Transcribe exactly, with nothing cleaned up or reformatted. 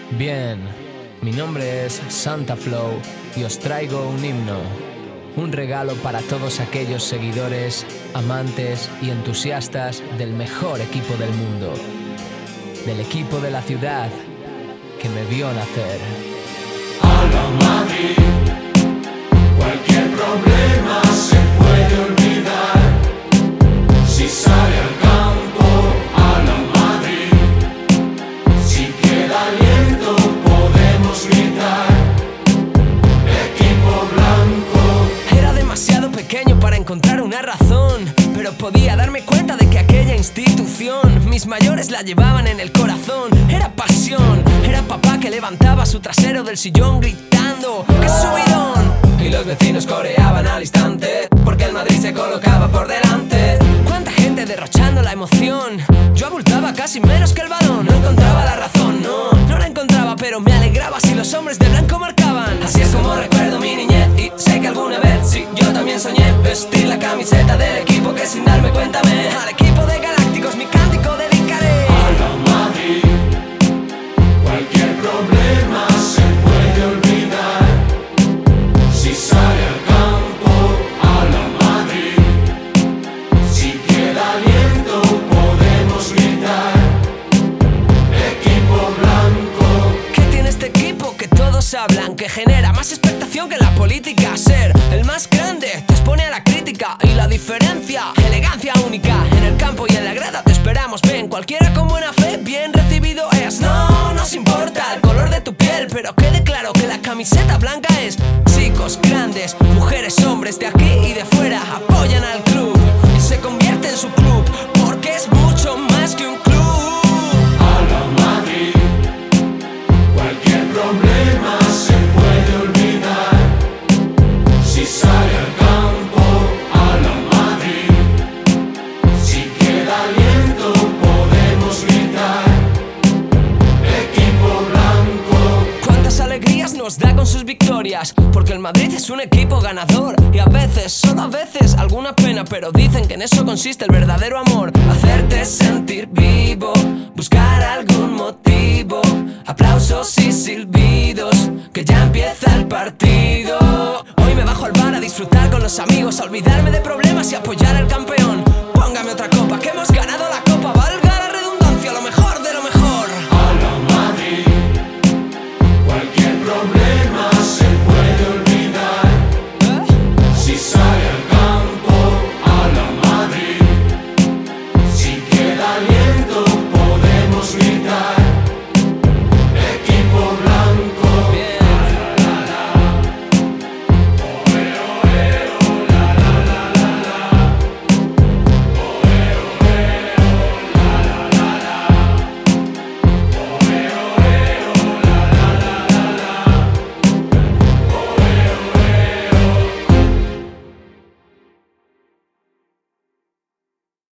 Bien, mi nombre es Santa Flow y os traigo un himno, un regalo para todos aquellos seguidores, amantes y entusiastas del mejor equipo del mundo, del equipo de la ciudad que me vio nacer. A la Madrid, cualquier problema se puede olvidar si sale al campo. A la Madrid, si queda aliento podemos gritar equipo blanco. Era demasiado pequeño para encontrar una razón, pero podía darme cuenta de que aquella institución mis mayores la llevaban en el corazón. Era pasión, era papá que levantaba su trasero del sillón gritando ¡qué subidón! Y los vecinos coreaban al instante porque el Madrid se colocaba por delante. Cuánta gente derrochando la emoción, yo abultaba casi menos que el balón. No encontraba la razón, no, no la encontraba, pero me alegraba si los hombres de blanco marcaban. Así es como recuerdo mi niñez y sé que alguna vez sí, yo también soñé vestir la camiseta del equipo que sin darme cuenta me... Al equipo de Galácticos mi cántico dedicaré. A la Madrid, cualquier problema se puede olvidar si sale al campo. A la Madrid, si queda aliento podemos gritar equipo blanco. ¿Qué tiene este equipo que todos hablan? Que genera más expectación que la política. Ser el más grande te expone a la crítica y la diferencia, elegancia única. En el campo y en la grada te esperamos, ven, cualquiera con buena fe, bien recibido es. No nos importa el color de tu piel, pero quede claro que la camiseta blanca es. Chicos grandes, mujeres, hombres de aquí y de fuera apoyan al club y se convierte en su club, porque es mucho más que un club. A la Madrid, cualquier problema se puede olvidar si sale al campo. A la Madrid, si queda aliento podemos gritar equipo blanco. Cuántas alegrías nos da con sus victorias, porque el Madrid es un equipo ganador. Y a veces, solo a veces, alguna pena, pero dicen que en eso consiste el verdadero amor. Hacerte sentir vivo, buscar algún motivo, aplausos y silbidos, que ya empieza el partido. Hoy me bajo al bar a disfrutar con los amigos, a olvidarme de problemas y apoyar al campeón. Póngame otra copa que hemos ganado